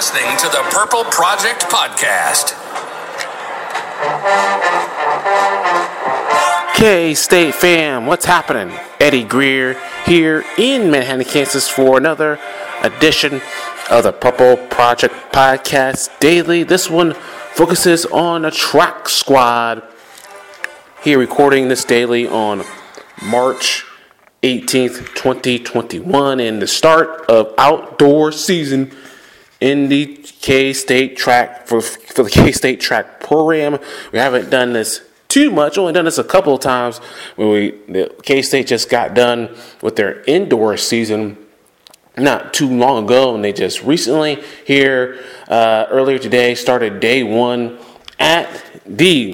listening to the Purple Project Podcast. K-State fam, what's happening? Eddie Greer here in Manhattan, Kansas for another edition of the Purple Project Podcast Daily. This one focuses on a track squad. Here recording this daily on March 18th, 2021, and the start of outdoor season in the K-State track for the K-State track program. We haven't done this too much, only done this a couple of times when the K-State just got done with their indoor season not too long ago, and they just recently here earlier today started day one at the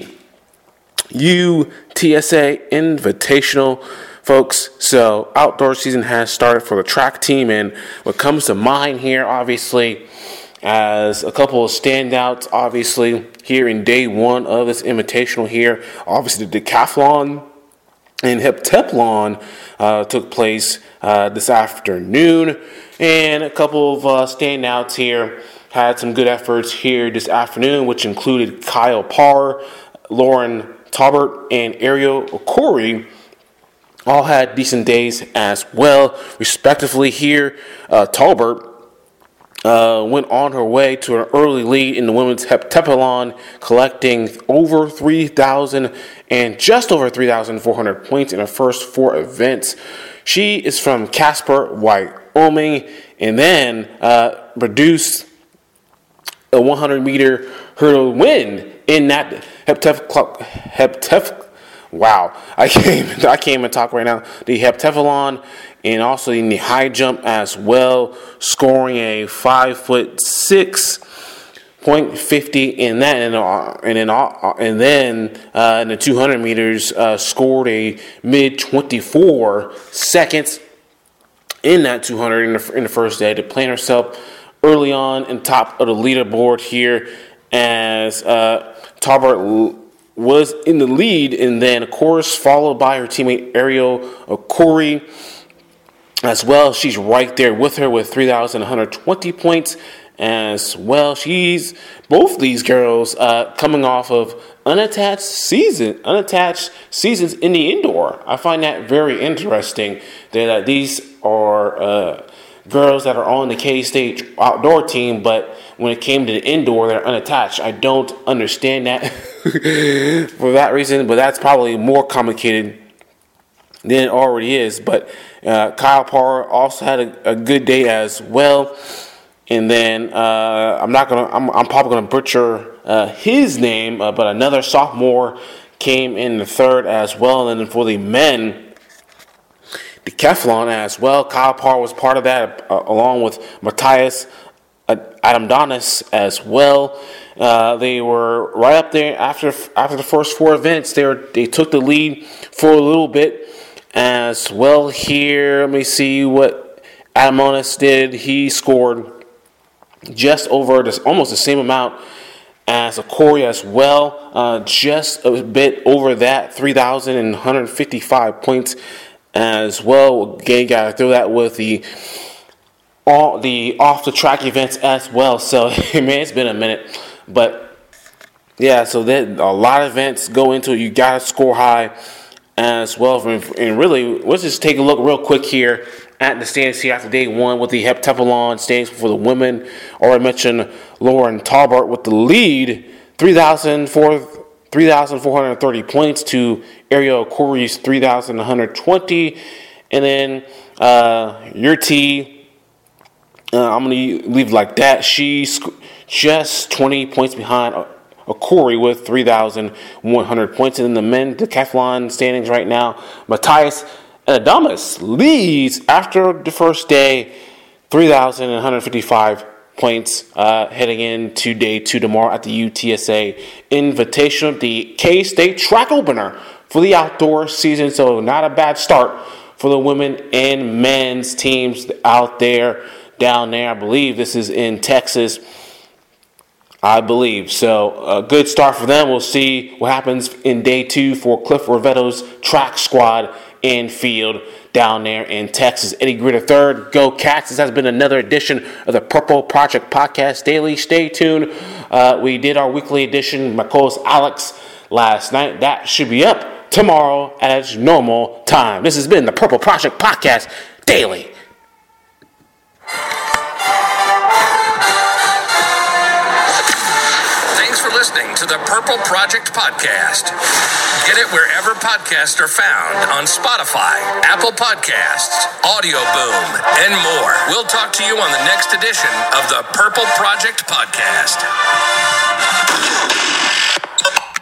UTSA Invitational, folks. So outdoor season has started for the track team, and what comes to mind here, obviously, as a couple of standouts, obviously, here in day one of this invitational here, obviously the decathlon and heptathlon took place this afternoon, and a couple of standouts here had some good efforts here this afternoon, which included Kyle Parr, Lauren Talbert, and Ariel Okori. All had decent days as well, respectively. Here, Talbert went on her way to an early lead in the women's heptathlon, collecting over 3,000 and just over 3,400 points in her first four events. She is from Casper, Wyoming, and then produced a 100-meter hurdle win in that Wow, I can't even talk right now. The heptathlon and also in the high jump as well, scoring a 5'6" in that, and then in the 200 meters scored a mid 24 seconds in that 200 in the first day to plant herself early on in top of the leaderboard here as Talbert was in the lead, and then, of course, followed by her teammate Ariel Okori as well. She's right there with her with 3,120 points as well. Both these girls coming off of unattached seasons in the indoor. I find that very interesting that these are girls that are on the K-State outdoor team, but when it came to the indoor, they're unattached. I don't understand that for that reason, but that's probably more complicated than it already is. But Kyle Parr also had a good day as well. And then I'm probably gonna butcher his name, but another sophomore came in the third as well. And then for the men, decathlon as well, Kyle Parr was part of that, along with Matthias Adamdonis as well. They were right up there after the first four events. They took the lead for a little bit as well. Here, let me see what Adamdonis did. He scored just over almost the same amount as Okori as well, just a bit over that, 3,155 points as well. Again, got to throw that with the off the track events as well. So man, it's been a minute, but yeah. So then a lot of events go into it. You got to score high as well. And really, let's just take a look real quick here at the standings here after day one with the heptathlon standings for the women. Already mentioned Lauren Talbert with the lead, 3,430 points to Ariel Okori's 3,120, and then Yurti. I'm going to leave it like that. She's just 20 points behind Okori with 3,100 points. And in the men decathlon standings right now, Matthias Adamdonis leads after the first day, 3,155 points, heading into day two tomorrow at the UTSA Invitational, the K-State track opener for the outdoor season. So not a bad start for the women and men's teams out there. Down there, I believe this is in Texas, I believe. So a good start for them. We'll see what happens in day two for Cliff Rivetto's track squad in field down there in Texas. Eddie Gritter III, go Cats. This has been another edition of the Purple Project Podcast Daily. Stay tuned. We did our weekly edition, my co-host Alex, last night. That should be up tomorrow at its normal time. This has been the Purple Project Podcast Daily. Thanks for listening to the Purple Project Podcast. Get it wherever podcasts are found on Spotify, Apple Podcasts, Audio Boom, and more. We'll talk to you on the next edition of the Purple Project Podcast.